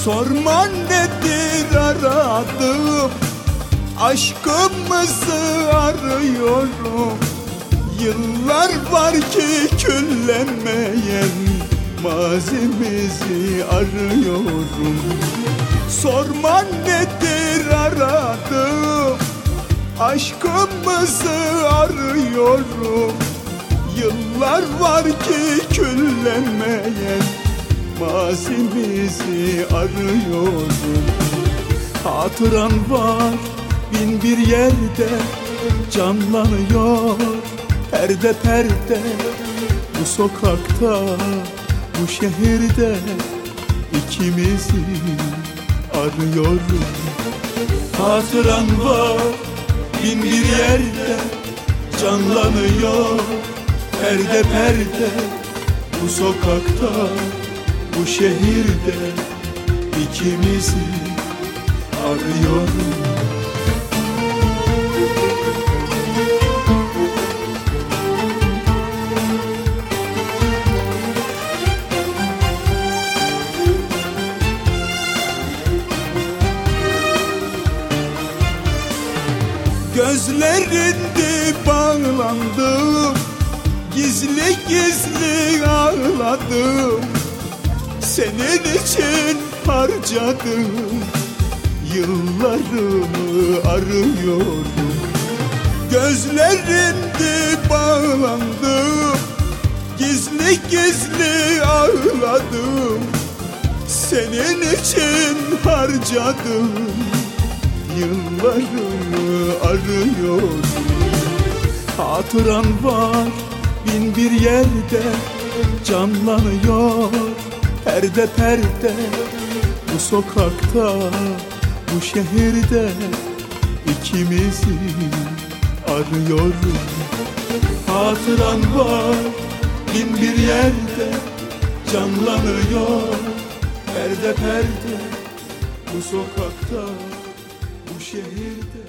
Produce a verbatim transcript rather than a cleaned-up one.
Sorma nedir aradım, aşkımızı arıyorum. Yıllar var ki küllenmeyen mazimizi arıyorum. Sorma nedir aradım, aşkımızı arıyorum. Yıllar var ki küllenmeyen mazimizi arıyorum. Hatıran var bin bir yerde canlanıyor, perde perde bu sokakta, bu şehirde ikimizi arıyorum. Hatıran var bin bir yerde canlanıyor, perde perde bu sokakta, bu şehirde ikimizi arıyorum. Gözlerinde bağlandım, gizli gizli ağladım. Senin için harcadım, yıllarımı arıyorum. Gözlerinde bağlandım, gizli gizli ağladım. Senin için harcadım, yıllarımı arıyorum. Hatıran var bin bir yerde canlanıyor, perde perde bu sokakta, bu şehirde ikimizi arıyorum. Hatıran var bin bir yerde canlanıyor, perde perde bu sokakta, bu şehirde